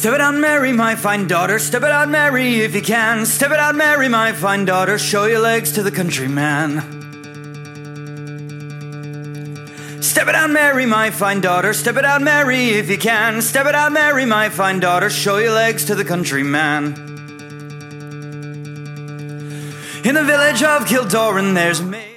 Step it out, Mary, my fine daughter. Step it out, Mary, if you can. Step it out, Mary, my fine daughter. Show your legs to the countryman. Step it out, Mary, my fine daughter. Step it out, Mary, if you can. Step it out, Mary, my fine daughter. Show your legs to the countryman. In the village of Kildoran, there's a maid.